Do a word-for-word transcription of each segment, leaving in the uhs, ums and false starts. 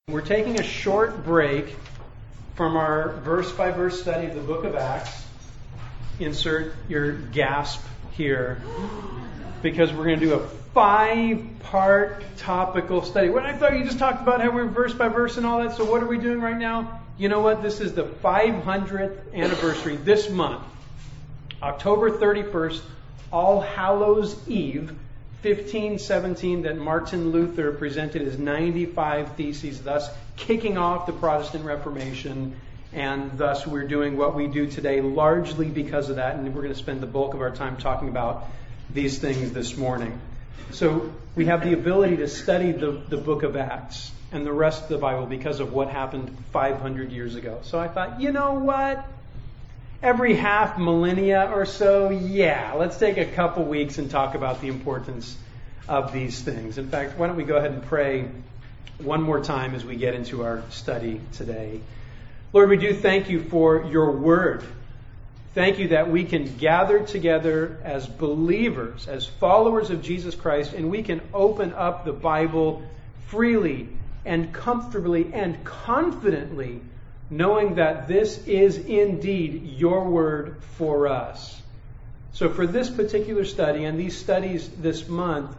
We're taking a short break from our verse-by-verse study of the book of Acts. Insert your gasp here, because we're going to do a five-part topical study. Well, I thought you just talked about how we're verse-by-verse and all that, so what are we doing right now? You know what? This is the five hundredth anniversary this month. October thirty-first, All Hallows Eve, fifteen seventeen, that Martin Luther presented his ninety-five Theses, thus kicking off the Protestant Reformation, and thus we're doing what we do today largely because of that, and we're going to spend the bulk of our time talking about these things this morning. So we have the ability to study the, the book of Acts and the rest of the Bible because of what happened five hundred years ago. So I thought, you know what? Every half millennia or so, yeah, let's take a couple weeks and talk about the importance of these things. In fact, why don't we go ahead and pray one more time as we get into our study today. Lord, we do thank you for your word. Thank you that we can gather together as believers, as followers of Jesus Christ, and we can open up the Bible freely and comfortably and confidently, knowing that this is indeed your word for us. So for this particular study and these studies this month,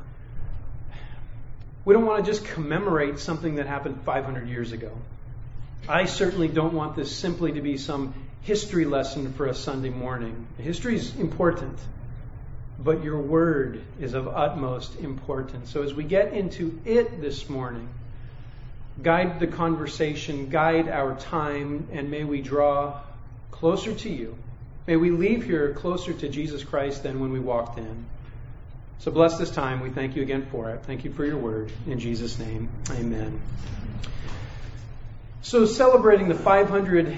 we don't want to just commemorate something that happened five hundred years ago. I certainly don't want this simply to be some history lesson for a Sunday morning. History is important, but your word is of utmost importance. So as we get into it this morning, guide the conversation, guide our time, and may we draw closer to you. May we leave here closer to Jesus Christ than when we walked in. So bless this time. We thank you again for it. Thank you for your word. In Jesus' name, amen. So celebrating the five hundred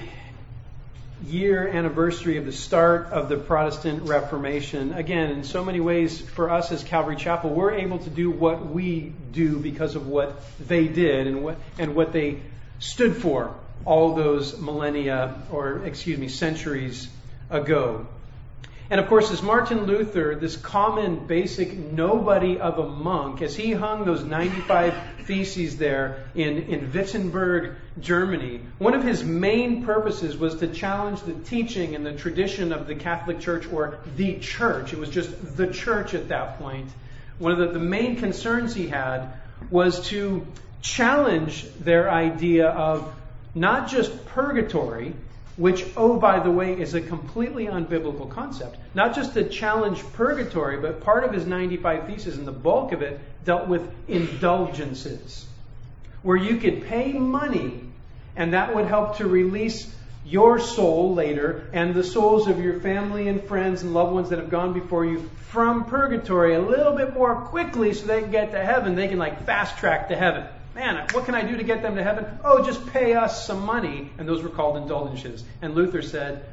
year anniversary of the start of the Protestant Reformation, again, in so many ways for us as Calvary Chapel, we're able to do what we do because of what they did and what and what they stood for all those millennia, or excuse me, centuries ago. And of course, as Martin Luther, this common, basic nobody of a monk, as he hung those ninety-five Theses there in, in Wittenberg, Germany, one of his main purposes was to challenge the teaching and the tradition of the Catholic Church, or the Church. It was just the Church at that point. One of the, the main concerns he had was to challenge their idea of not just purgatory, which, oh, by the way, is a completely unbiblical concept. Not just to challenge purgatory, but part of his ninety-five Theses, and the bulk of it, dealt with indulgences, where you could pay money, and that would help to release your soul later, and the souls of your family and friends and loved ones that have gone before you, from purgatory a little bit more quickly so they can get to heaven. They can like fast track to heaven. Man, what can I do to get them to heaven? Oh, just pay us some money. And those were called indulgences. And Luther said,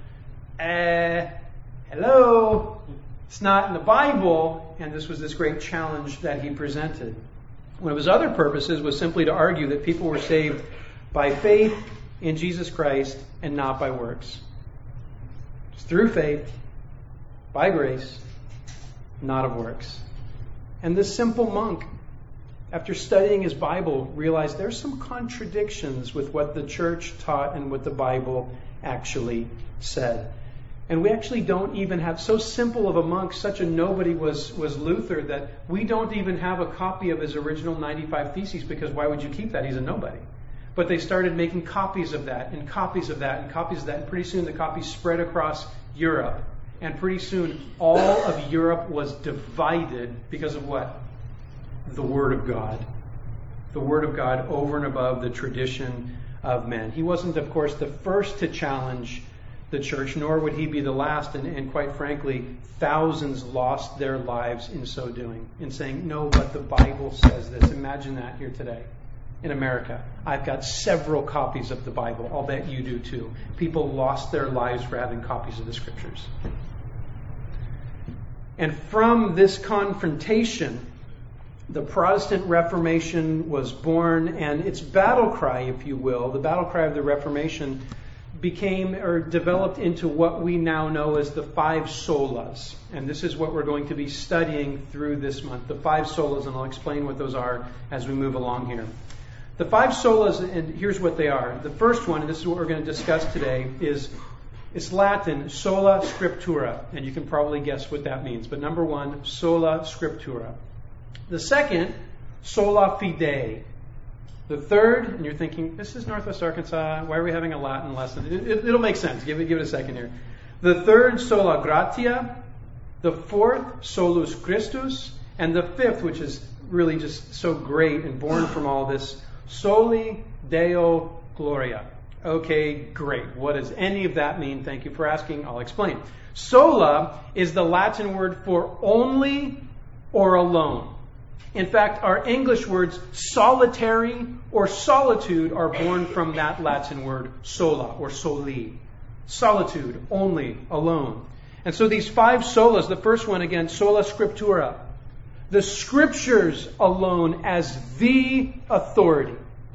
eh, hello, it's not in the Bible. And this was this great challenge that he presented. One of his other purposes was simply to argue that people were saved by faith in Jesus Christ and not by works. It's through faith, by grace, not of works. And this simple monk, after studying his Bible, realized there's some contradictions with what the church taught and what the Bible actually said. And we actually don't even have, so simple of a monk, such a nobody was, was Luther, that we don't even have a copy of his original ninety-five Theses, because why would you keep that? He's a nobody. But they started making copies of that, and copies of that, and copies of that, and pretty soon the copies spread across Europe. And pretty soon all of Europe was divided because of what? The Word of God. The Word of God over and above the tradition of men. He wasn't, of course, the first to challenge the church, nor would he be the last. And, and quite frankly, thousands lost their lives in so doing, in saying, no, but the Bible says this. Imagine that here today in America. I've got several copies of the Bible. I'll bet you do too. People lost their lives for having copies of the Scriptures. And from this confrontation, the Protestant Reformation was born, and its battle cry, if you will, the battle cry of the Reformation, became or developed into what we now know as the five solas. And this is what we're going to be studying through this month, the five solas, and I'll explain what those are as we move along here. The five solas, and here's what they are. The first one, and this is what we're going to discuss today, is it's Latin, sola scriptura, and you can probably guess what that means. But number one, sola scriptura. The second, sola fide. The third, and you're thinking, this is Northwest Arkansas, why are we having a Latin lesson? It, it, it'll make sense. Give it, give it a second here. The third, sola gratia. The fourth, solus Christus. And the fifth, which is really just so great and born from all this, soli Deo gloria. Okay, great. What does any of that mean? Thank you for asking. I'll explain. Sola is the Latin word for only or alone. In fact, our English words solitary or solitude are born from that Latin word sola or soli. Solitude, only, alone. And so these five solas, the first one again, sola scriptura. The scriptures alone as the authority.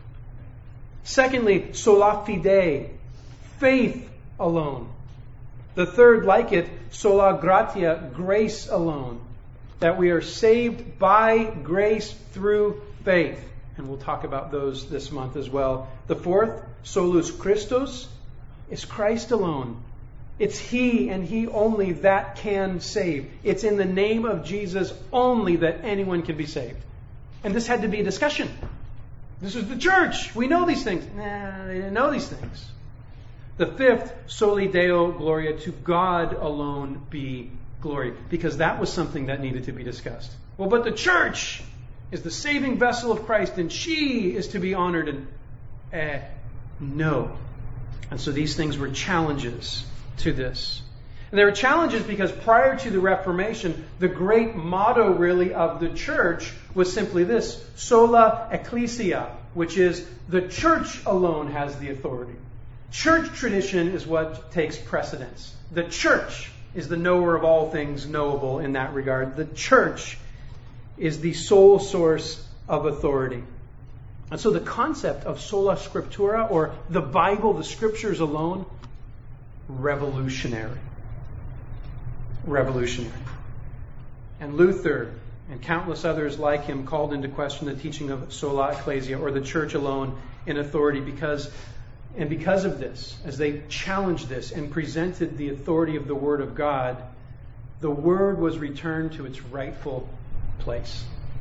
Secondly, sola fide, faith alone. The third, like it, sola gratia, grace alone. That we are saved by grace through faith. And we'll talk about those this month as well. The fourth, solus Christus, is Christ alone. It's He and He only that can save. It's in the name of Jesus only that anyone can be saved. And this had to be a discussion. This is the church. We know these things. Nah, they didn't know these things. The fifth, soli Deo gloria, to God alone be glory. Because that was something that needed to be discussed. Well, but the church is the saving vessel of Christ and she is to be honored. And eh, no. And so these things were challenges to this. And there were challenges because prior to the Reformation, the great motto really of the church was simply this, sola ecclesia, which is the church alone has the authority. Church tradition is what takes precedence. The church is the knower of all things knowable in that regard. The church is the sole source of authority. And so the concept of sola scriptura, or the Bible, the scriptures alone, revolutionary. Revolutionary. And Luther and countless others like him called into question the teaching of sola ecclesia, or the church alone in authority, because and because of this, as they challenged this and presented the authority of the Word of God, the Word was returned to its rightful place.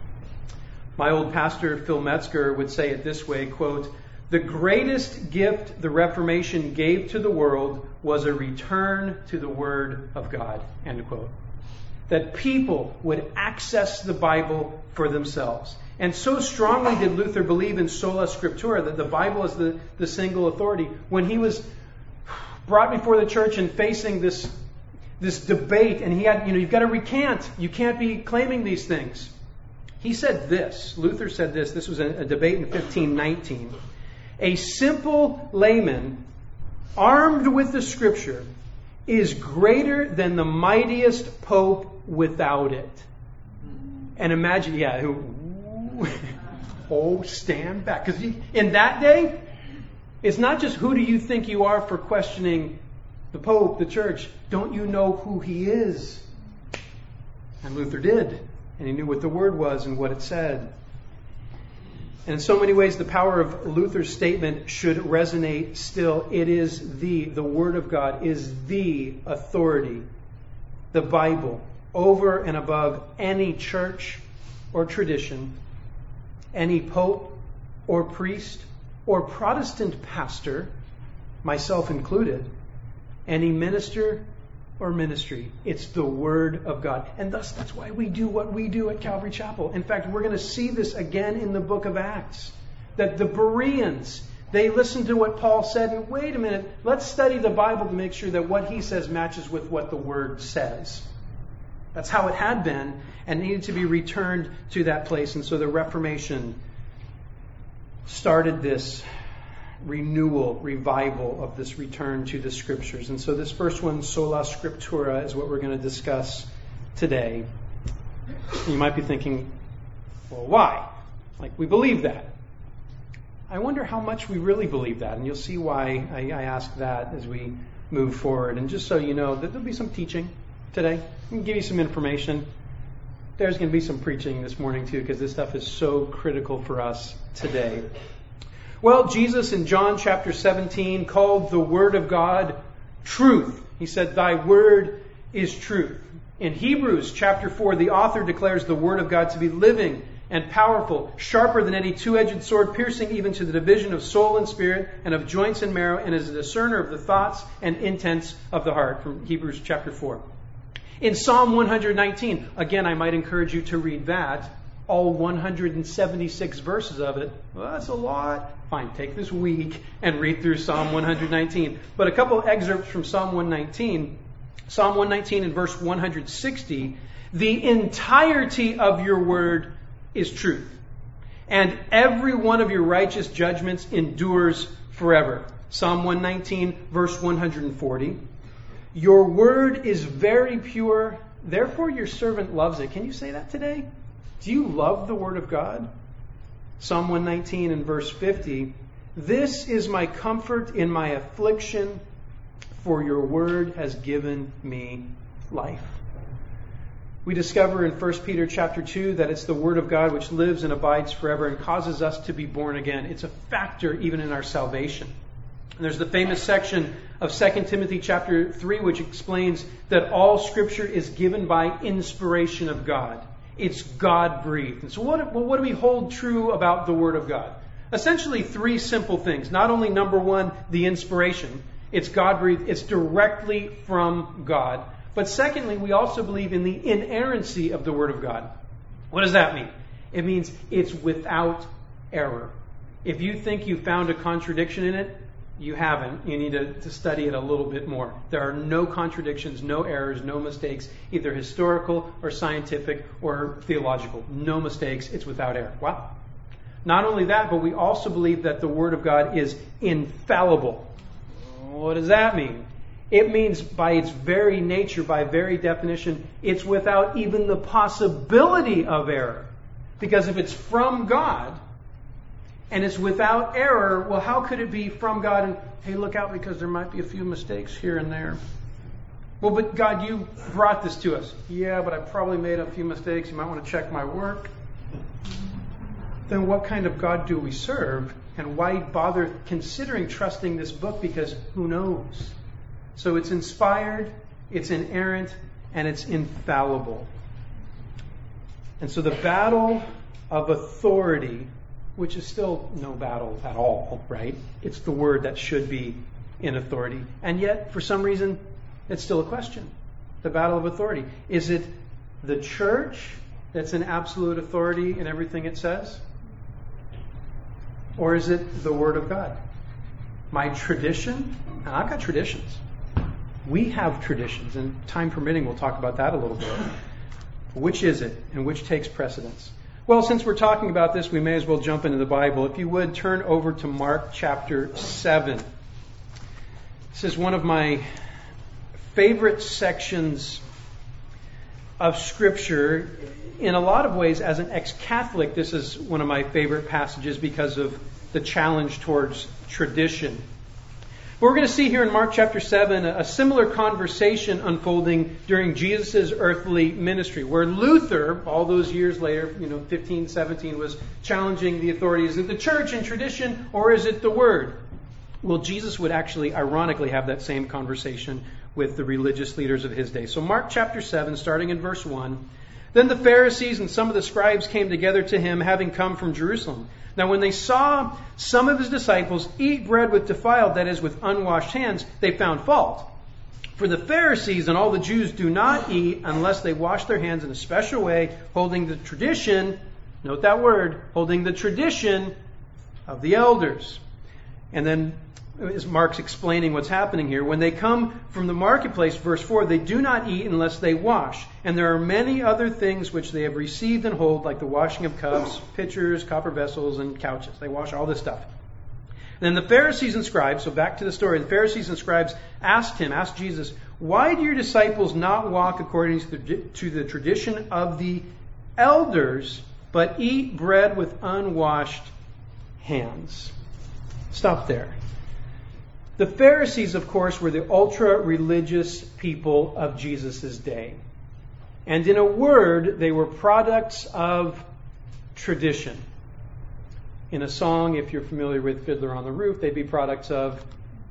My old pastor, Phil Metzger, would say it this way, quote, "The greatest gift the Reformation gave to the world was a return to the Word of God," end quote. That people would access the Bible for themselves. And so strongly did Luther believe in sola scriptura, that the Bible is the, the single authority. When he was brought before the church and facing this, this debate, and he had, you know, you've got to recant. You can't be claiming these things. He said this, Luther said this, this was a, a debate in fifteen nineteen. "A simple layman, armed with the Scripture, is greater than the mightiest pope without it." And imagine, yeah, who, oh, stand back. Because in that day, it's not just who do you think you are for questioning the Pope, the church. Don't you know who he is? And Luther did. And he knew what the word was and what it said. And in so many ways, the power of Luther's statement should resonate still. It is the, the Word of God is the authority, the Bible, over and above any church or tradition, any pope or priest or Protestant pastor, myself included, any minister or ministry. It's the Word of God. And thus, that's why we do what we do at Calvary Chapel. In fact, we're going to see this again in the book of Acts. That the Bereans, they listened to what Paul said, and wait a minute, let's study the Bible to make sure that what he says matches with what the Word says. That's how it had been, and needed to be returned to that place. And so the Reformation started this renewal, revival of this return to the Scriptures. And so this first one, sola scriptura, is what we're going to discuss today. You might be thinking, well, why? Like, we believe that. I wonder how much we really believe that. And you'll see why I, I ask that as we move forward. And just so you know, that there'll be some teaching today. I can give you some information. There's going to be some preaching this morning too, because this stuff is so critical for us today. Well, Jesus in John chapter seventeen called the Word of God truth. He said, "Thy word is truth." In Hebrews chapter four, the author declares the Word of God to be living and powerful, sharper than any two-edged sword, piercing even to the division of soul and spirit and of joints and marrow, and is a discerner of the thoughts and intents of the heart, from Hebrews chapter four. In Psalm one nineteen, again, I might encourage you to read that, all one hundred seventy-six verses of it. Well, that's a lot. Fine, take this week and read through Psalm one nineteen. But a couple excerpts from Psalm one nineteen. Psalm one nineteen and verse one sixty, "The entirety of your word is truth, and every one of your righteous judgments endures forever." Psalm one nineteen, verse one forty, "Your word is very pure, therefore your servant loves it." Can you say that today? Do you love the Word of God? Psalm one nineteen and verse fifty, "This is my comfort in my affliction, for your word has given me life." We discover in First Peter chapter two that it's the Word of God which lives and abides forever and causes us to be born again. It's a factor even in our salvation. And there's the famous section of Second Timothy chapter three which explains that all Scripture is given by inspiration of God. It's God-breathed. And so what, well, what do we hold true about the Word of God? Essentially three simple things. Not only, number one, the inspiration. It's God-breathed. It's directly from God. But secondly, we also believe in the inerrancy of the Word of God. What does that mean? It means it's without error. If you think you found a contradiction in it, you haven't. You need to, to study it a little bit more. There are no contradictions, no errors, no mistakes, either historical or scientific or theological. No mistakes. It's without error. Wow. Not only that, but we also believe that the Word of God is infallible. What does that mean? It means by its very nature, by very definition, it's without even the possibility of error. Because if it's from God, and it's without error, well, how could it be from God? And, hey, look out because there might be a few mistakes here and there. Well, but God, you brought this to us. Yeah, but I probably made a few mistakes. You might want to check my work. Then what kind of God do we serve? And why bother considering trusting this book? Because who knows? So it's inspired, it's inerrant, and it's infallible. And so the battle of authority, which is still no battle at all, right? It's the word that should be in authority. And yet, for some reason, it's still a question. The battle of authority. Is it the church that's in absolute authority in everything it says? Or is it the Word of God? My tradition? And I've got traditions. We have traditions, and time permitting, we'll talk about that a little bit. Which is it, and which takes precedence? Well, since we're talking about this, we may as well jump into the Bible. If you would, turn over to Mark chapter seven. This is one of my favorite sections of Scripture. In a lot of ways, as an ex-Catholic, this is one of my favorite passages because of the challenge towards tradition. But we're going to see here in Mark chapter seven a similar conversation unfolding during Jesus' earthly ministry, where Luther, all those years later, you know, fifteen seventeen, was challenging the authority. Is it the church and tradition, or is it the Word? Well, Jesus would actually, ironically, have that same conversation with the religious leaders of his day. So Mark chapter seven, starting in verse one. Then the Pharisees and some of the scribes came together to him, having come from Jerusalem. Now when they saw some of his disciples eat bread with defiled, that is, with unwashed hands, they found fault. For the Pharisees and all the Jews do not eat unless they wash their hands in a special way, holding the tradition, note that word, holding the tradition of the elders. And then, as Mark's explaining what's happening here, when they come from the marketplace, verse four, they do not eat unless they wash. And there are many other things which they have received and hold, like the washing of cups, pitchers, copper vessels, and couches. They wash all this stuff. And then the Pharisees and scribes, so back to the story, the Pharisees and scribes asked him, asked Jesus, why do your disciples not walk according to the, to the tradition of the elders, but eat bread with unwashed hands? Stop there. The Pharisees, of course, were the ultra-religious people of Jesus' day. And in a word, they were products of tradition. in a song, if you're familiar with Fiddler on the Roof, they'd be products of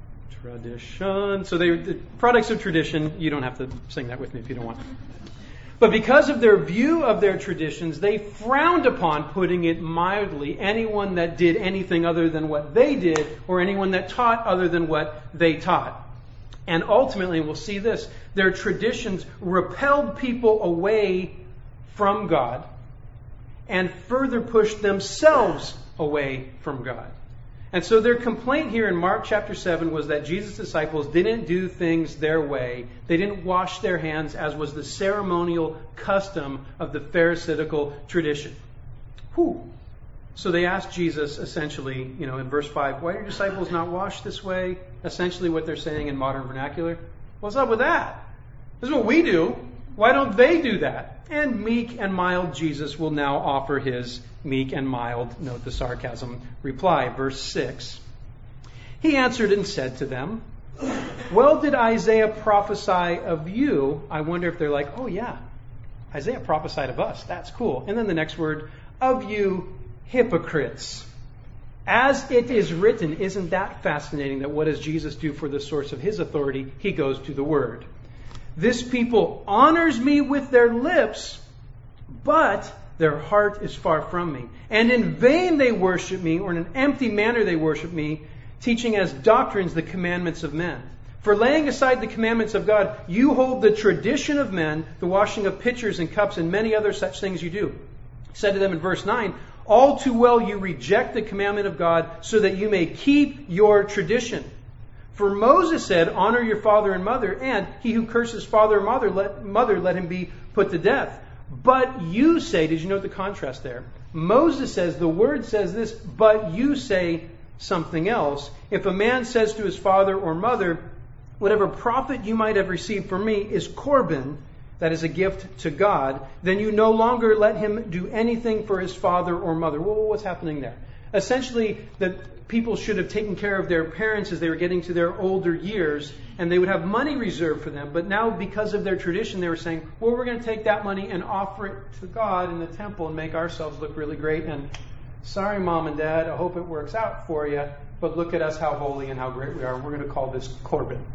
tradition. So they the products of tradition. You don't have to sing that with me if you don't want. But because of their view of their traditions, they frowned upon, putting it mildly, anyone that did anything other than what they did, or anyone that taught other than what they taught. And ultimately, we'll see this, their traditions repelled people away from God and further pushed themselves away from God. And so their complaint here in Mark chapter seven was that Jesus' disciples didn't do things their way. They didn't wash their hands, as was the ceremonial custom of the Pharisaical tradition. Whew. So they asked Jesus, essentially, you know, in verse five, why do your disciples not wash this way? Essentially what they're saying in modern vernacular. What's up with that? This is what we do. Why don't they do that? And meek and mild Jesus will now offer his meek and mild, note the sarcasm, reply. Verse six. He answered and said to them, well did Isaiah prophesy of you. I wonder if they're like, oh yeah, Isaiah prophesied of us. That's cool. And then the next word, of you hypocrites. As it is written, isn't that fascinating that what does Jesus do for the source of his authority? He goes to the word. This people honors me with their lips, but their heart is far from me. And in vain they worship me, or in an empty manner they worship me, teaching as doctrines the commandments of men. For laying aside the commandments of God, you hold the tradition of men, the washing of pitchers and cups, and many other such things you do. He said to them in verse nine, all too well you reject the commandment of God, so that you may keep your tradition. For Moses said, honor your father and mother, and he who curses father or mother, let, mother, let him be put to death. But you say, did you note the contrast there? Moses says, the word says this, but you say something else. If a man says to his father or mother, whatever profit you might have received from me is Corban, that is a gift to God, then you no longer let him do anything for his father or mother. Well, what's happening there? Essentially, the people should have taken care of their parents as they were getting to their older years, and they would have money reserved for them. But now, because of their tradition, they were saying, well, we're going to take that money and offer it to God in the temple and make ourselves look really great. And sorry, Mom and Dad, I hope it works out for you, but look at us, how holy and how great we are. We're going to call this Corban.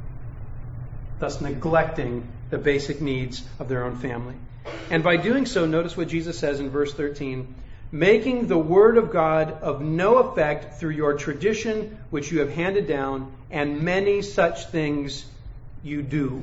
Thus neglecting the basic needs of their own family. And by doing so, notice what Jesus says in verse thirteen, making the word of God of no effect through your tradition which you have handed down, and many such things you do.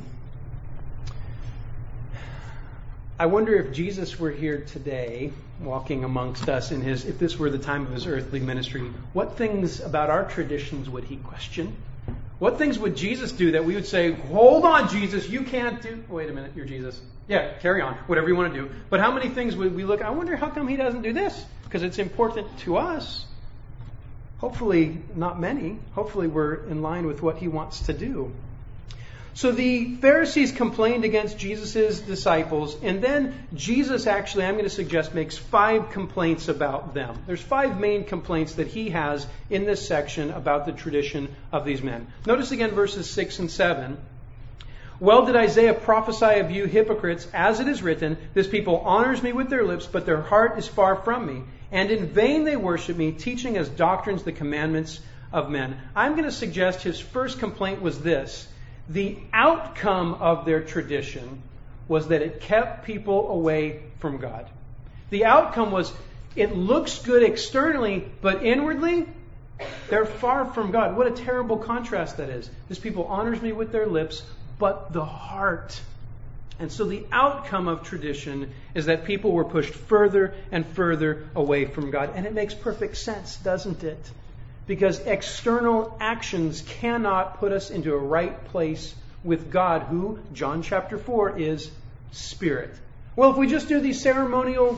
I wonder if Jesus were here today, walking amongst us in his, if this were the time of his earthly ministry, what things about our traditions would he question? What things would Jesus do that we would say, hold on, Jesus, you can't do... Wait a minute, you're Jesus. Yeah, carry on, whatever you want to do. But how many things would we look... I wonder how come he doesn't do this? Because it's important to us. Hopefully not many. Hopefully we're in line with what he wants to do. So the Pharisees complained against Jesus' disciples, and then Jesus actually, I'm going to suggest, makes five complaints about them. There's five main complaints that he has in this section about the tradition of these men. Notice again verses six and seven. Well did Isaiah prophesy of you hypocrites, as it is written, this people honors me with their lips, but their heart is far from me. And in vain they worship me, teaching as doctrines the commandments of men. I'm going to suggest his first complaint was this. The outcome of their tradition was that it kept people away from God. The outcome was it looks good externally, but inwardly, they're far from God. What a terrible contrast that is. This people honors me with their lips, but the heart. And so the outcome of tradition is that people were pushed further and further away from God. And it makes perfect sense, doesn't it? Because external actions cannot put us into a right place with God, who, John chapter four, is Spirit. Well, if we just do these ceremonial,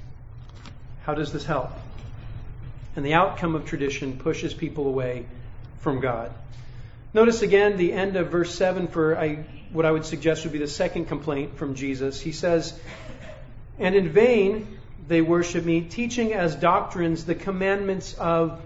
how does this help? And the outcome of tradition pushes people away from God. Notice again the end of verse seven for I, what I would suggest would be the second complaint from Jesus. He says, and in vain they worship me, teaching as doctrines the commandments of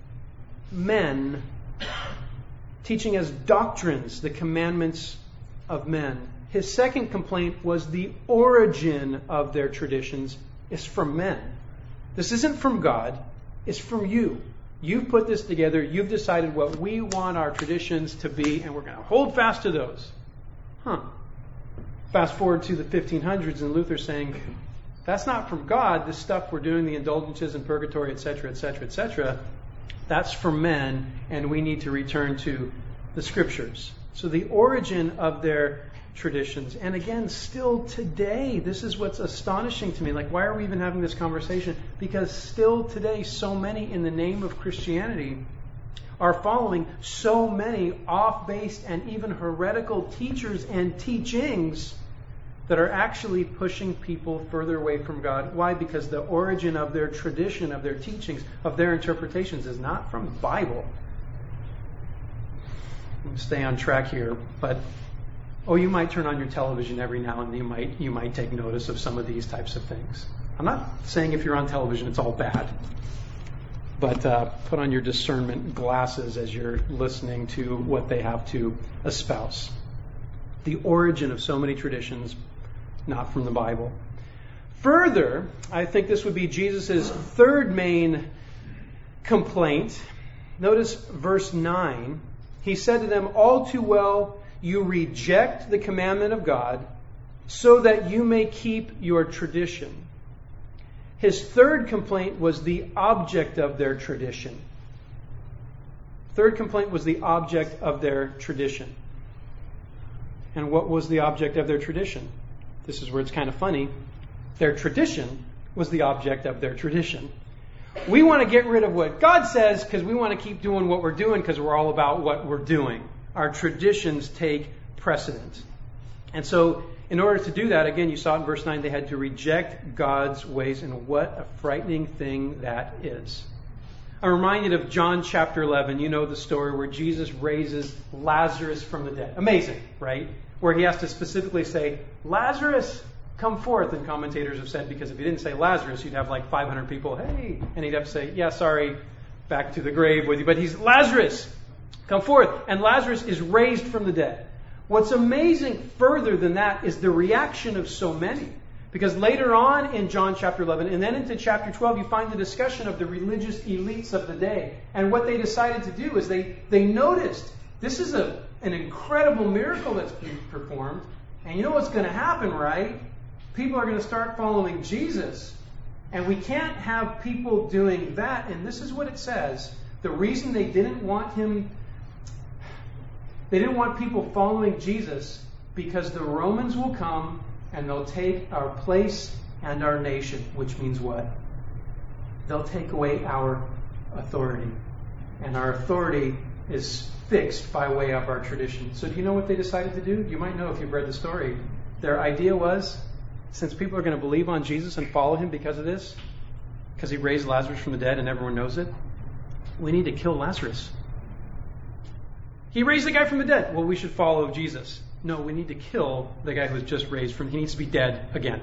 men, teaching as doctrines the commandments of men. His second complaint was the origin of their traditions is from men. This isn't from God. is from you. You've put this together. You've decided what we want our traditions to be, and we're going to hold fast to those. Huh. Fast forward to the fifteen hundreds, and Luther saying, that's not from God. This stuff we're doing, the indulgences and purgatory, et cetera, et cetera, et cetera, that's from men, and we need to return to the Scriptures. So the origin of their traditions, and again, still today, this is what's astonishing to me. Like, why are we even having this conversation? Because still today, so many in the name of Christianity are following so many off-based and even heretical teachers and teachings that are actually pushing people further away from God. Why? Because the origin of their tradition, of their teachings, of their interpretations is not from the Bible. Let's stay on track here, but oh, you might turn on your television every now and then. You might you might take notice of some of these types of things. I'm not saying if you're on television it's all bad, but uh, put on your discernment glasses as you're listening to what they have to espouse. The origin of so many traditions, not from the Bible. Further, I think this would be Jesus' third main complaint. Notice verse nine. He said to them, all too well you reject the commandment of God so that you may keep your tradition. His third complaint was the object of their tradition. Third complaint was the object of their tradition. And what was the object of their tradition? This is where it's kind of funny. Their tradition was the object of their tradition. We want to get rid of what God says because we want to keep doing what we're doing because we're all about what we're doing. Our traditions take precedence. And so in order to do that, again, you saw in verse nine, they had to reject God's ways. And what a frightening thing that is. I'm reminded of John chapter eleven. You know the story where Jesus raises Lazarus from the dead. Amazing, right? Where he has to specifically say, Lazarus, come forth. And commentators have said, because if he didn't say Lazarus, you'd have like five hundred people, hey. And he'd have to say, yeah, sorry, back to the grave with you. But he's Lazarus, come forth. And Lazarus is raised from the dead. What's amazing further than that is the reaction of so many. Because later on in John chapter eleven and then into chapter twelve, you find the discussion of the religious elites of the day. And what they decided to do is they, they noticed this is a, an incredible miracle that's being performed. And you know what's going to happen, right? People are going to start following Jesus. And we can't have people doing that. And this is what it says. The reason they didn't want him, they didn't want people following Jesus because the Romans will come and they'll take our place and our nation, which means what? They'll take away our authority. And our authority is fixed by way of our tradition. So do you know what they decided to do? You might know if you've read the story. Their idea was, since people are going to believe on Jesus and follow him because of this, because he raised Lazarus from the dead and everyone knows it, we need to kill Lazarus. He raised the guy from the dead. Well, we should follow Jesus. No, we need to kill the guy who was just raised from, he needs to be dead again.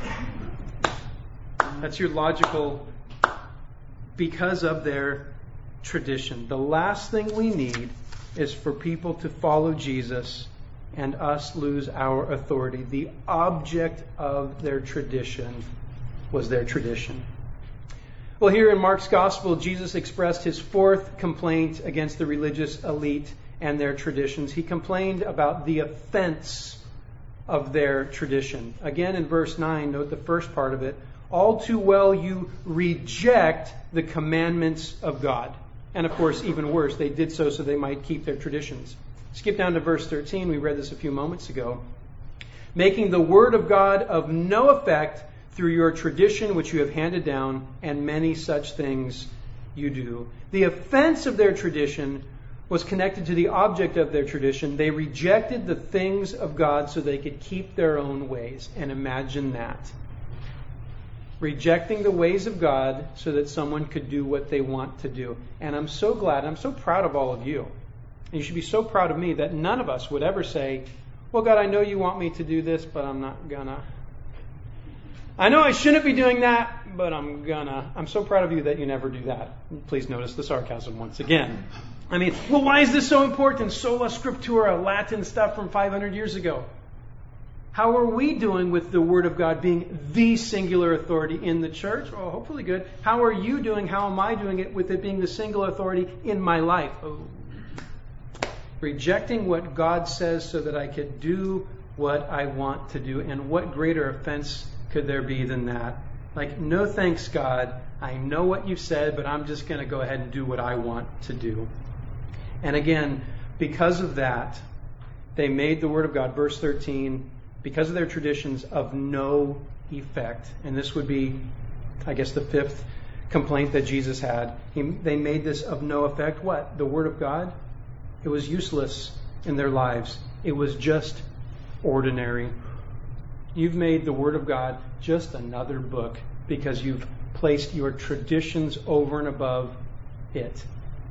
That's your logical, because of their tradition. The last thing we need is for people to follow Jesus and us lose our authority. The object of their tradition was their tradition. Well, here in Mark's Gospel, Jesus expressed his fourth complaint against the religious elite and their traditions. He complained about the offense of their tradition. Again, in verse nine, note the first part of it. All too well you reject the commandments of God. And of course, even worse, they did so so they might keep their traditions. Skip down to verse thirteen. We read this a few moments ago. Making the word of God of no effect through your tradition which you have handed down, and many such things you do. The offense of their tradition was connected to the object of their tradition. They rejected the things of God so they could keep their own ways. And imagine that. Rejecting the ways of God so that someone could do what they want to do. And I'm so glad, I'm so proud of all of you. And you should be so proud of me that none of us would ever say, well, God, I know you want me to do this, but I'm not gonna. I know I shouldn't be doing that, but I'm gonna. I'm so proud of you that you never do that. Please notice the sarcasm once again. I mean, well, why is this so important? Sola Scriptura, Latin stuff from five hundred years ago. How are we doing with the Word of God being the singular authority in the church? Oh, hopefully good. How are you doing? How am I doing it with it being the single authority in my life? Oh. Rejecting what God says so that I could do what I want to do. And what greater offense could there be than that? Like, no thanks, God. I know what you've said, but I'm just going to go ahead and do what I want to do. And again, because of that, they made the Word of God, verse thirteen, because of their traditions, of no effect. And this would be, I guess, the fifth complaint that Jesus had. He, they made this of no effect. What? The Word of God? It was useless in their lives. It was just ordinary. You've made the Word of God just another book because you've placed your traditions over and above it.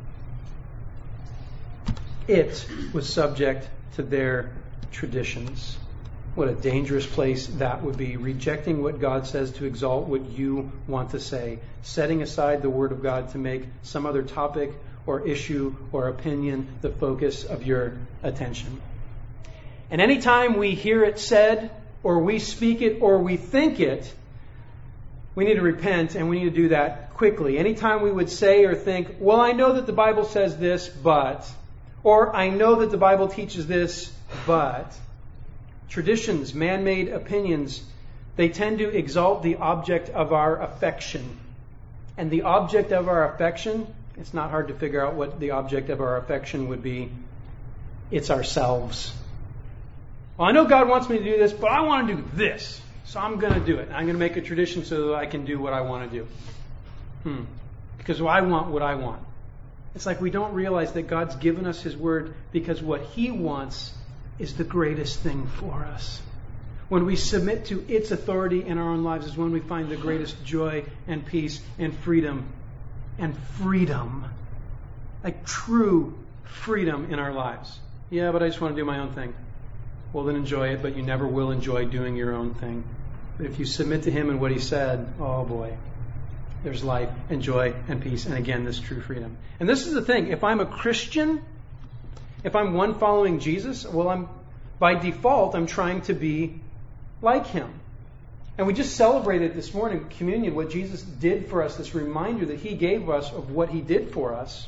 It was subject to their traditions. What a dangerous place that would be. Rejecting what God says to exalt what you want to say. Setting aside the Word of God to make some other topic or issue or opinion the focus of your attention. And anytime we hear it said, or we speak it, or we think it, we need to repent, and we need to do that quickly. Anytime we would say or think, well, I know that the Bible says this, but, or I know that the Bible teaches this, but, traditions, man-made opinions, they tend to exalt the object of our affection. And the object of our affection, it's not hard to figure out what the object of our affection would be. It's ourselves. Well, I know God wants me to do this, but I want to do this. So I'm going to do it. I'm going to make a tradition so that I can do what I want to do. Hmm. Because I want what I want. It's like we don't realize that God's given us His Word because what He wants is the greatest thing for us. When we submit to its authority in our own lives is when we find the greatest joy and peace and freedom. And freedom. Like true freedom in our lives. Yeah, but I just want to do my own thing. Well, then enjoy it, but you never will enjoy doing your own thing. But if you submit to Him and what He said, oh boy, there's life and joy and peace, and again, this true freedom. And this is the thing, if I'm a Christian, if I'm one following Jesus, well, I'm by default, I'm trying to be like Him. And we just celebrated this morning, communion, what Jesus did for us, this reminder that He gave us of what He did for us.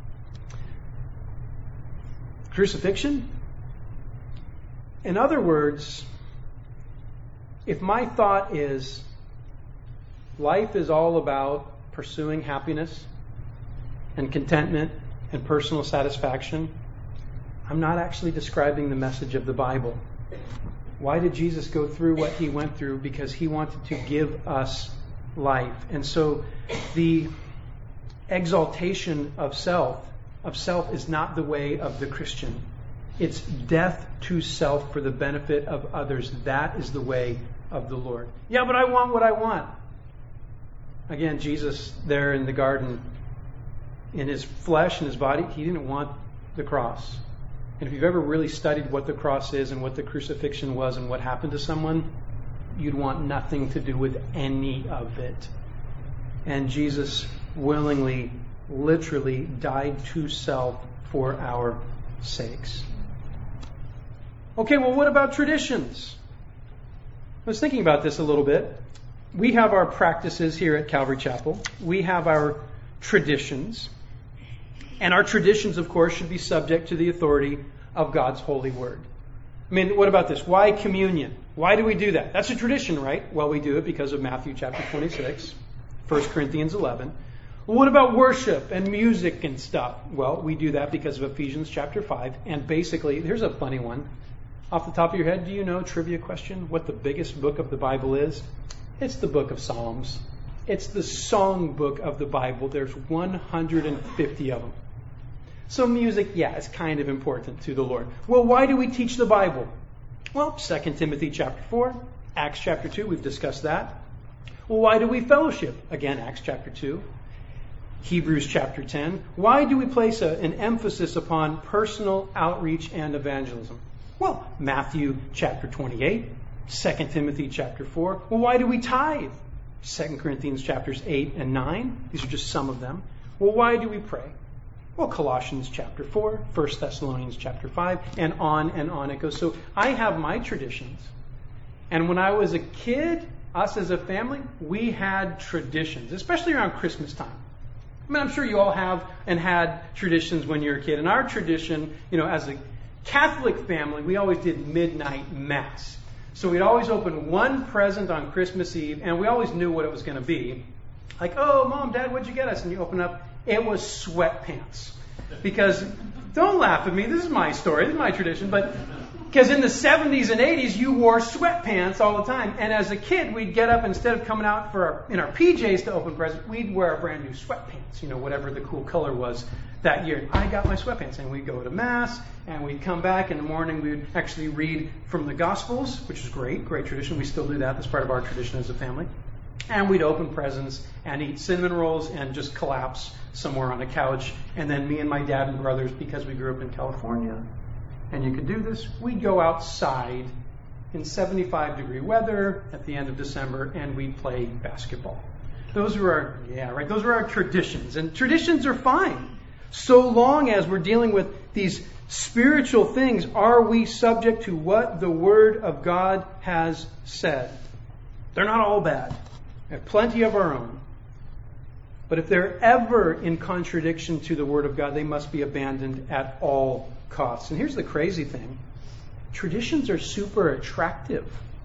Crucifixion? In other words, if my thought is life is all about pursuing happiness and contentment and personal satisfaction, I'm not actually describing the message of the Bible. Why did Jesus go through what He went through? Because He wanted to give us life. And so the exaltation of self, of self is not the way of the Christian. It's death to self for the benefit of others. That is the way of the Lord. Yeah, but I want what I want. Again, Jesus there in the garden, in His flesh and His body, He didn't want the cross. And if you've ever really studied what the cross is and what the crucifixion was and what happened to someone, you'd want nothing to do with any of it. And Jesus willingly, literally died to self for our sakes. Okay, well, what about traditions? I was thinking about this a little bit. We have our practices here at Calvary Chapel. We have our traditions. And our traditions, of course, should be subject to the authority of God's holy word. I mean, what about this? Why communion? Why do we do that? That's a tradition, right? Well, we do it because of Matthew chapter twenty-six, First Corinthians eleven. Well, what about worship and music and stuff? Well, we do that because of Ephesians chapter five. And basically, here's a funny one. Off the top of your head, do you know, trivia question, what the biggest book of the Bible is? It's the book of Psalms. It's the song book of the Bible. There's one hundred fifty of them. So music, yeah, is kind of important to the Lord. Well, why do we teach the Bible? Well, Second Timothy chapter four, Acts chapter two, we've discussed that. Well, why do we fellowship? Again, Acts chapter two. Hebrews chapter ten. Why do we place a, an emphasis upon personal outreach and evangelism? Well, Matthew chapter twenty-eight, Second Timothy chapter four. Well, why do we tithe? Second Corinthians chapters eight and nine. These are just some of them. Well, why do we pray? Well, Colossians chapter four, First Thessalonians chapter five, and on and on it goes. So I have my traditions. And when I was a kid, us as a family, we had traditions, especially around Christmas time. I mean, I'm sure you all have and had traditions when you were a kid. And our tradition, you know, as a Catholic family, we always did midnight mass. So we'd always open one present on Christmas Eve, and we always knew what it was going to be. Like, oh, Mom, Dad, what'd you get us? And you open up, it was sweatpants. Because, don't laugh at me, this is my story, this is my tradition, but because in the seventies and eighties, you wore sweatpants all the time. And as a kid, we'd get up, instead of coming out for our, in our P Js to open presents, we'd wear our brand new sweatpants, you know, whatever the cool color was that year. I got my sweatpants, and we'd go to Mass, and we'd come back in the morning, we would actually read from the Gospels, which is great, great tradition. We still do that. That's part of our tradition as a family. And we'd open presents and eat cinnamon rolls and just collapse somewhere on a couch. And then me and my dad and brothers, because we grew up in California, and you could do this, we'd go outside in seventy-five degree weather at the end of December, and we'd play basketball. Those were our, yeah, right, those were our traditions. And traditions are fine, so long as we're dealing with these spiritual things. Are we subject to what the Word of God has said? They're not all bad. We have plenty of our own. But if they're ever in contradiction to the Word of God, they must be abandoned at all costs. And here's the crazy thing. Traditions are super attractive.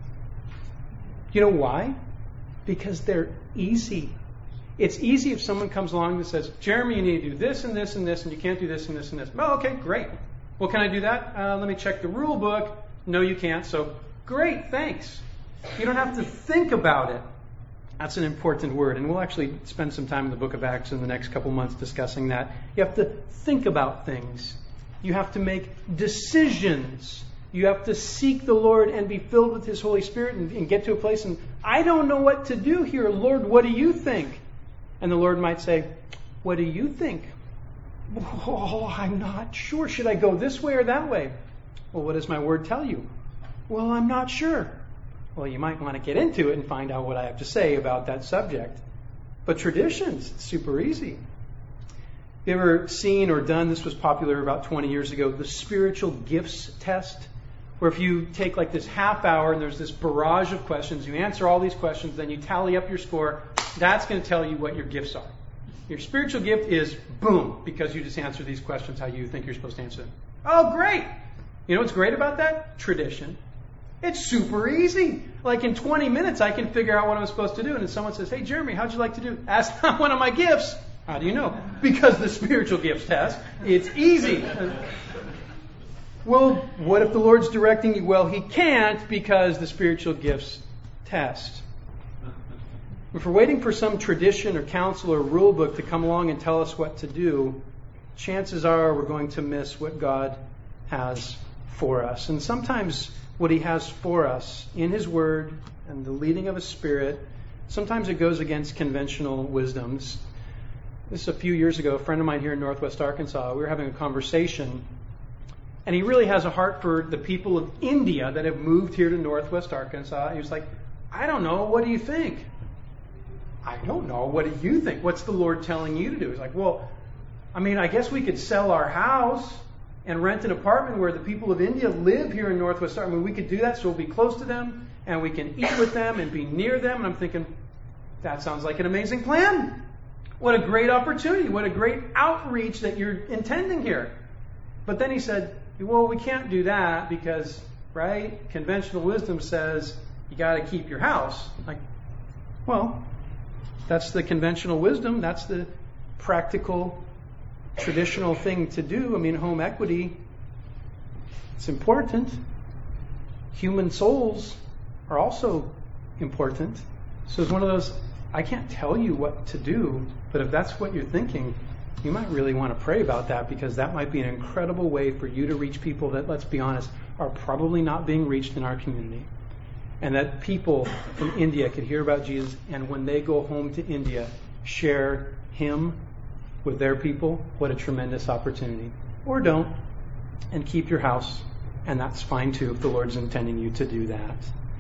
You know why? Because they're easy. It's easy if someone comes along that says, Jeremy, you need to do this and this and this, and you can't do this and this and this. Oh, okay, great. Well, can I do that? Uh, let me check the rule book. No, you can't. So, great, thanks. You don't have to think about it. That's an important word, and we'll actually spend some time in the book of Acts in the next couple months discussing that. You have to think about things. You have to make decisions. You have to seek the Lord and be filled with His Holy Spirit and, and get to a place and, I don't know what to do here. Lord, what do you think? And the Lord might say, what do you think? Oh, I'm not sure. Should I go this way or that way? Well, what does my word tell you? Well, I'm not sure. Well, you might want to get into it and find out what I have to say about that subject. But traditions, it's super easy. You ever seen or done, this was popular about twenty years ago, the spiritual gifts test? Where if you take like this half hour and there's this barrage of questions, you answer all these questions, then you tally up your score, that's going to tell you what your gifts are. Your spiritual gift is boom, because you just answer these questions how you think you're supposed to answer them. Oh, great! You know what's great about that? Tradition. It's super easy. Like in twenty minutes, I can figure out what I'm supposed to do. And if someone says, hey, Jeremy, how'd you like to do? That's not one of my gifts. How do you know? Because the spiritual gifts test, it's easy. Well, what if the Lord's directing you? Well, He can't, because the spiritual gifts test. If we're waiting for some tradition or counsel or rule book to come along and tell us what to do, chances are we're going to miss what God has for us. And sometimes what He has for us in His Word and the leading of His Spirit, sometimes it goes against conventional wisdoms. This is a few years ago. A friend of mine here in Northwest Arkansas, we were having a conversation, and he really has a heart for the people of India that have moved here to Northwest Arkansas. He was like, I don't know. What do you think? I don't know. What do you think? What's the Lord telling you to do? He's like, well, I mean, I guess we could sell our house and rent an apartment where the people of India live here in Northwest Arkansas. I mean, we could do that so we'll be close to them and we can eat with them and be near them. And I'm thinking, that sounds like an amazing plan. What a great opportunity. What a great outreach that you're intending here. But then he said, well, we can't do that because, right, conventional wisdom says you got to keep your house. Like, well, that's the conventional wisdom. That's the practical, traditional thing to do. I mean, home equity, it's important. Human souls are also important. So it's one of those, I can't tell you what to do, but if that's what you're thinking, you might really want to pray about that, because that might be an incredible way for you to reach people that, let's be honest, are probably not being reached in our community. And that people from India could hear about Jesus, and when they go home to India, share Him with their people. What a tremendous opportunity. Or don't, and keep your house, and that's fine too if the Lord's intending you to do that.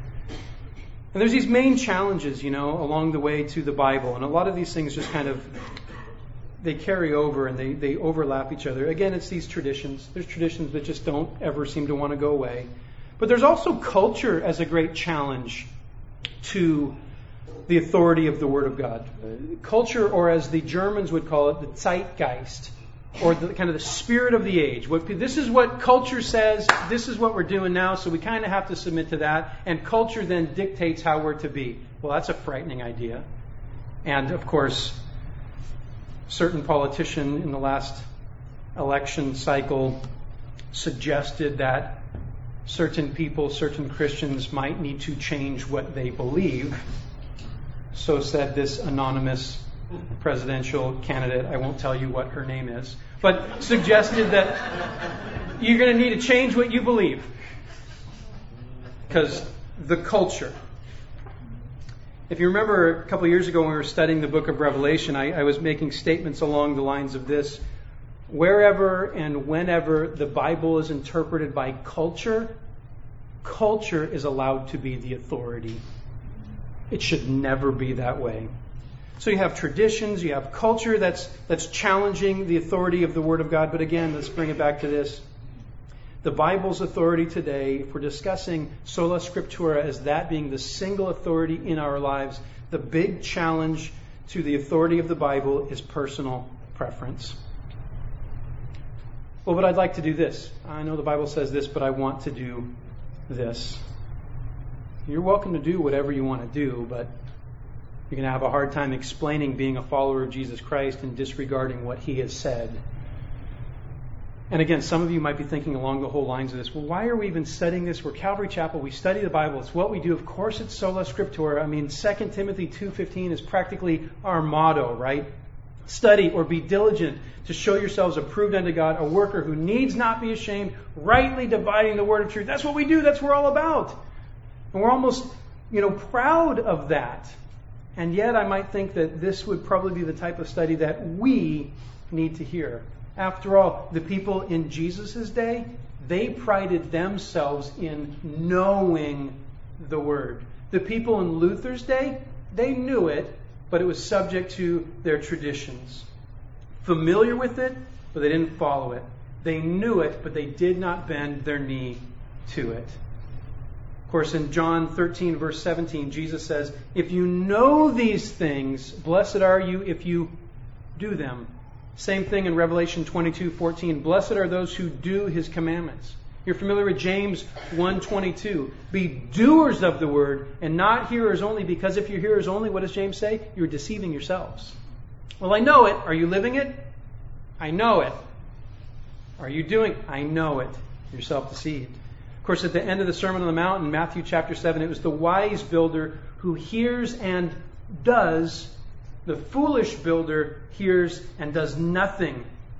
And there's these main challenges, you know, along the way to the Bible, and a lot of these things just kind of, they carry over and they, they overlap each other. Again, it's these traditions. There's traditions that just don't ever seem to want to go away. But there's also culture as a great challenge to the authority of the Word of God. Culture, or as the Germans would call it, the Zeitgeist, or the kind of the spirit of the age. What, this is what culture says, this is what we're doing now, so we kind of have to submit to that, and culture then dictates how we're to be. Well, that's a frightening idea. And, of course, certain politician in the last election cycle suggested that certain people, certain Christians might need to change what they believe. So said this anonymous presidential candidate. I won't tell you what her name is, but suggested that you're going to need to change what you believe because the culture. If you remember a couple of years ago when we were studying the book of Revelation, I, I was making statements along the lines of this. Wherever and whenever the Bible is interpreted by culture, culture is allowed to be the authority. It should never be that way. So you have traditions, you have culture that's that's challenging the authority of the Word of God. But again, let's bring it back to this. The Bible's authority today, if we're discussing sola scriptura as that being the single authority in our lives, the big challenge to the authority of the Bible is personal preference. Well, but I'd like to do this. I know the Bible says this, but I want to do this. You're welcome to do whatever you want to do, but you're going to have a hard time explaining being a follower of Jesus Christ and disregarding what He has said. And again, some of you might be thinking along the whole lines of this, well, why are we even studying this? We're Calvary Chapel. We study the Bible. It's what we do. Of course, it's sola scriptura. I mean, Second Timothy two fifteen is practically our motto, right? Study or be diligent to show yourselves approved unto God, a worker who needs not be ashamed, rightly dividing the word of truth. That's what we do. That's what we're all about. And we're almost, you know, proud of that. And yet I might think that this would probably be the type of study that we need to hear. After all, the people in Jesus' day, they prided themselves in knowing the Word. The people in Luther's day, they knew it, but it was subject to their traditions. Familiar with it, but they didn't follow it. They knew it, but they did not bend their knee to it. Of course, in John thirteen, verse seventeen, Jesus says, if you know these things, blessed are you if you do them. Same thing in Revelation twenty-two fourteen. Blessed are those who do His commandments. You're familiar with James one twenty-two. Be doers of the word and not hearers only, because if you're hearers only, what does James say? You're deceiving yourselves. Well, I know it. Are you living it? I know it. Are you doing it? I know it. You're self-deceived. Of course, at the end of the Sermon on the Mount in Matthew chapter seven, it was the wise builder who hears and does. The foolish builder hears and does nothing.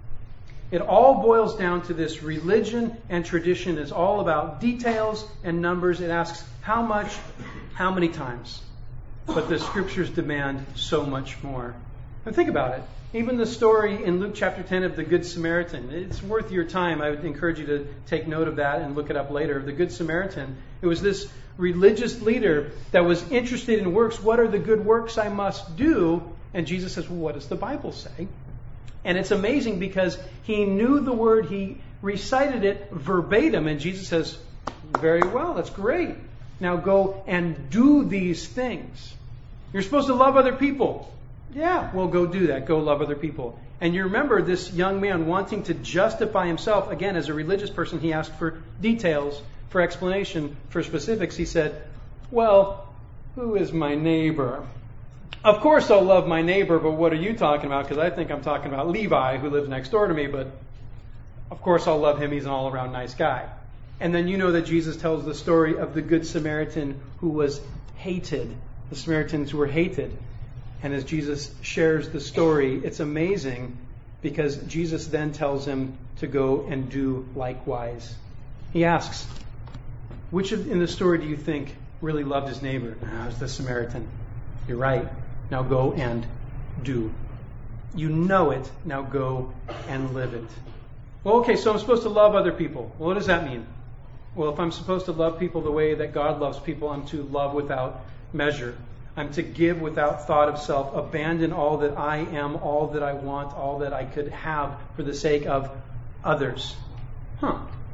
It all boils down to this. Religion and tradition is all about details and numbers. It asks how much, how many times. But the Scriptures demand so much more. And think about it. Even the story in Luke chapter ten of the Good Samaritan. It's worth your time. I would encourage you to take note of that and look it up later. The Good Samaritan. It was this religious leader that was interested in works. What are the good works I must do? And Jesus says, well, what does the Bible say? And it's amazing because he knew the word. He recited it verbatim. And Jesus says, very well, that's great. Now go and do these things. You're supposed to love other people. Yeah, well, go do that. Go love other people. And you remember this young man wanting to justify himself. Again, as a religious person, he asked for details, for explanation, for specifics. He said, well, who is my neighbor? Of course I'll love my neighbor, but what are you talking about? Because I think I'm talking about Levi, who lives next door to me, but of course I'll love him. He's an all-around nice guy. And then you know that Jesus tells the story of the Good Samaritan who was hated. The Samaritans were hated. And as Jesus shares the story, it's amazing because Jesus then tells him to go and do likewise. He asks, which of, in the story do you think really loved his neighbor? Ah, it was the Samaritan. You're right. Now go and do. You know it. Now go and live it. Well, okay, so I'm supposed to love other people. Well, what does that mean? Well, if I'm supposed to love people the way that God loves people, I'm to love without measure. I'm to give without thought of self, abandon all that I am, all that I want, all that I could have for the sake of others. Huh.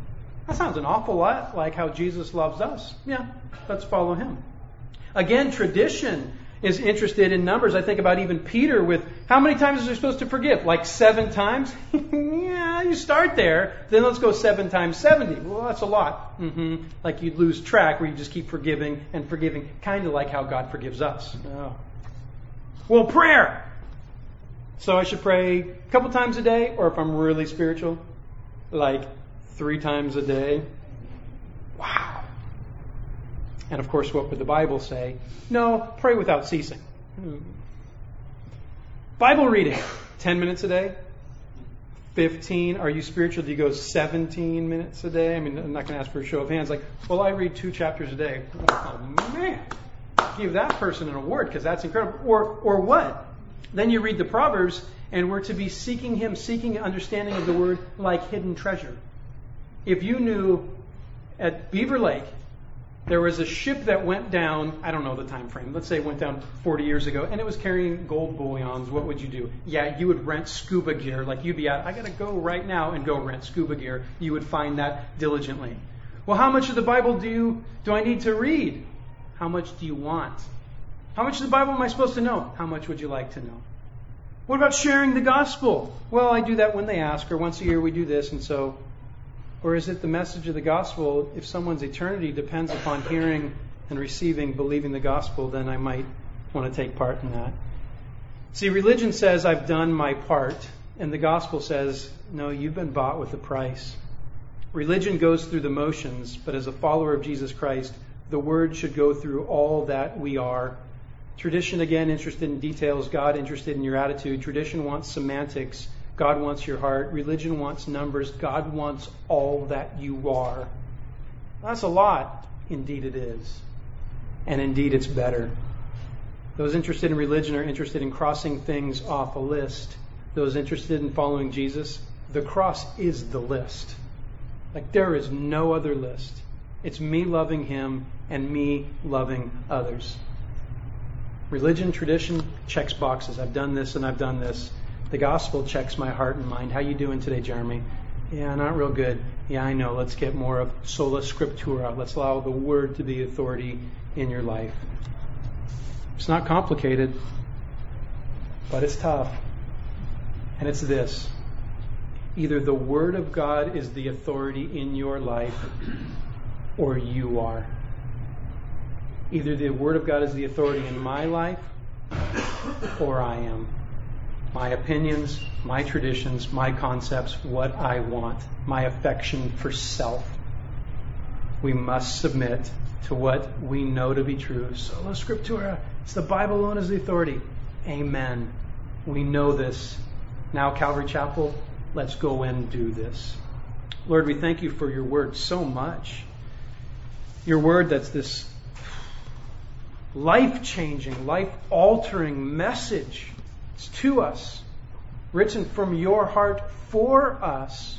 That sounds an awful lot like how Jesus loves us. Yeah, let's follow him. Again, tradition is interested in numbers. I think about even Peter with how many times is he supposed to forgive? Like seven times? Yeah, you start there. Then let's go seven times seventy. Well, that's a lot. Mm-hmm. Like you'd lose track where you just keep forgiving and forgiving. Kind of like how God forgives us. Oh. Well, prayer. So I should pray a couple times a day, or if I'm really spiritual, like three times a day. Wow. And of course, what would the Bible say? No, pray without ceasing. Hmm. Bible reading, ten minutes a day? fifteen? Are you spiritual? Do you go seventeen minutes a day? I mean, I'm not going to ask for a show of hands. Like, well, I read two chapters a day. Oh, man. Give that person an award because that's incredible. Or, or what? Then you read the Proverbs, and we're to be seeking him, seeking understanding of the word like hidden treasure. If you knew at Beaver Lake, there was a ship that went down, I don't know the time frame, let's say it went down forty years ago, and it was carrying gold bullions, what would you do? Yeah, you would rent scuba gear. Like you'd be out, I got to go right now and go rent scuba gear. You would find that diligently. Well, how much of the Bible do you, do I need to read? How much do you want? How much of the Bible am I supposed to know? How much would you like to know? What about sharing the gospel? Well, I do that when they ask, or once a year we do this, and so... Or is it the message of the gospel, if someone's eternity depends upon hearing and receiving, believing the gospel, then I might want to take part in that. See, religion says I've done my part, and the gospel says, no, you've been bought with a price. Religion goes through the motions, but as a follower of Jesus Christ, the word should go through all that we are. Tradition, again, interested in details. God interested in your attitude. Tradition wants semantics. God wants your heart. Religion wants numbers. God wants all that you are. That's a lot. Indeed it is. And indeed it's better. Those interested in religion are interested in crossing things off a list. Those interested in following Jesus, the cross is the list. Like there is no other list. It's me loving him and me loving others. Religion, tradition, checks boxes. I've done this and I've done this. The gospel checks my heart and mind. How you doing today, Jeremy? Yeah, not real good. Yeah, I know. Let's get more of sola scriptura. Let's allow the word to be authority in your life. It's not complicated, but it's tough. And it's this. Either the word of God is the authority in your life, or you are. Either the word of God is the authority in my life, or I am. My opinions, my traditions, my concepts, what I want, my affection for self. We must submit to what we know to be true. Sola scriptura. It's the Bible alone as the authority. Amen. We know this. Now, Calvary Chapel, let's go and do this. Lord, we thank you for your word so much. Your word that's this life-changing, life-altering message. It's to us, written from your heart for us.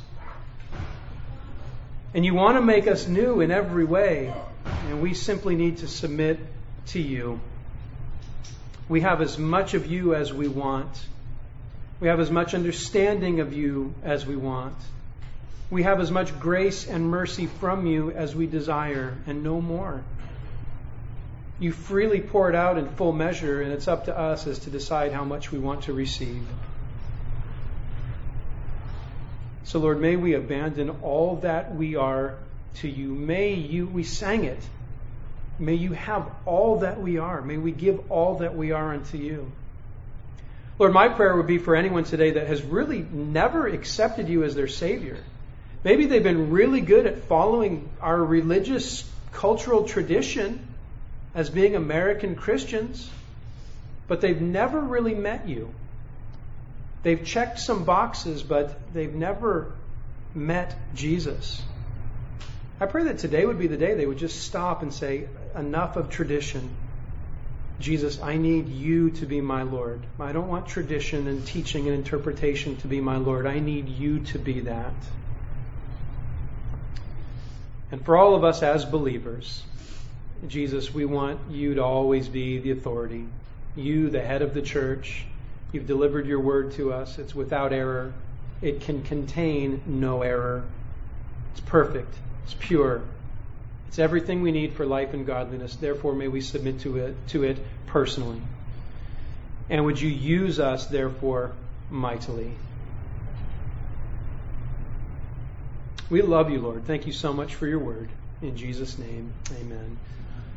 And you want to make us new in every way, and we simply need to submit to you. We have as much of you as we want. We have as much understanding of you as we want. We have as much grace and mercy from you as we desire, and no more. You freely pour it out in full measure, and it's up to us as to decide how much we want to receive. So, Lord, may we abandon all that we are to you. May you, we sang it, may you have all that we are. May we give all that we are unto you. Lord, my prayer would be for anyone today that has really never accepted you as their Savior. Maybe they've been really good at following our religious, cultural tradition as being American Christians, but they've never really met you. They've checked some boxes, but they've never met Jesus. I pray that today would be the day they would just stop and say, enough of tradition. Jesus, I need you to be my Lord. I don't want tradition and teaching and interpretation to be my Lord. I need you to be that. And for all of us as believers, Jesus, we want you to always be the authority. You, the head of the church, you've delivered your word to us. It's without error. It can contain no error. It's perfect. It's pure. It's everything we need for life and godliness. Therefore, may we submit to it, to it personally. And would you use us, therefore, mightily? We love you, Lord. Thank you so much for your word. In Jesus' name, amen.